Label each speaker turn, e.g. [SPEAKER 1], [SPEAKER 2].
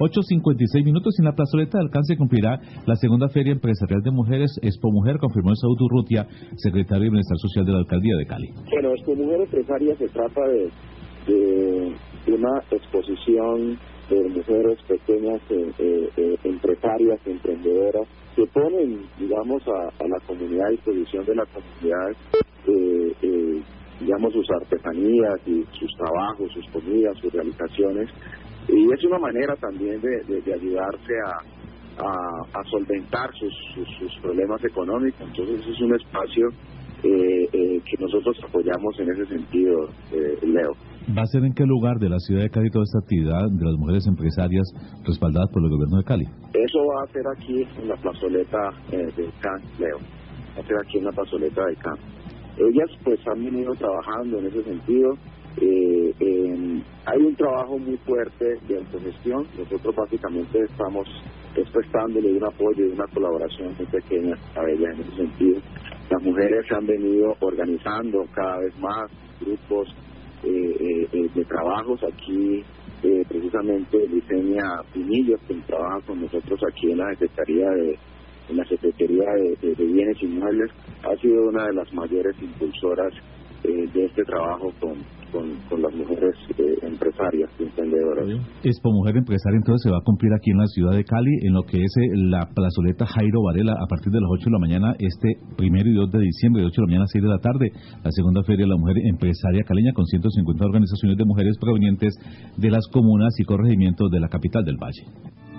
[SPEAKER 1] 8:56 en la plazoleta de Alcance cumplirá la segunda Feria Empresarial de Mujeres Expo Mujer, confirmó el Saúl Urrutia, secretario de Bienestar Social de la Alcaldía de Cali.
[SPEAKER 2] Bueno, Expo Mujer Empresaria se trata de una exposición de mujeres pequeñas, empresarias, emprendedoras, que ponen, digamos, a la comunidad, a disposición de la comunidad, digamos, sus artesanías y sus trabajos, sus comidas, sus realizaciones, y es una manera también de ayudarse a solventar sus problemas económicos. Entonces es un espacio que nosotros apoyamos en ese sentido, Leo.
[SPEAKER 1] ¿Va a ser en qué lugar de la ciudad de Cali toda esta actividad de las mujeres empresarias respaldadas por el gobierno de Cali?
[SPEAKER 2] Eso va a ser aquí en la plazoleta de CAN, Leo. Va a ser aquí en la plazoleta de CAN. Ellas pues han venido trabajando en ese sentido. Hay un trabajo muy fuerte de autogestión. Nosotros básicamente estamos prestándole un apoyo y una colaboración muy pequeña a ellas en ese sentido. Las mujeres se han venido organizando cada vez más grupos de trabajos. Aquí precisamente Liceña Pinillos, que trabaja con nosotros aquí en la Secretaría de Bienes Inmuebles, ha sido una de las mayores impulsoras de este trabajo con las mujeres empresarias y emprendedoras.
[SPEAKER 1] Expo Mujer Empresaria entonces se va a cumplir aquí en la ciudad de Cali, en lo que es la plazoleta Jairo Varela, a partir de las 8 de la mañana, este 1 y 2 de diciembre, de 8 de la mañana a 6 de la tarde, la segunda Feria de la Mujer Empresaria Caleña, con 150 organizaciones de mujeres provenientes de las comunas y corregimientos de la capital del Valle.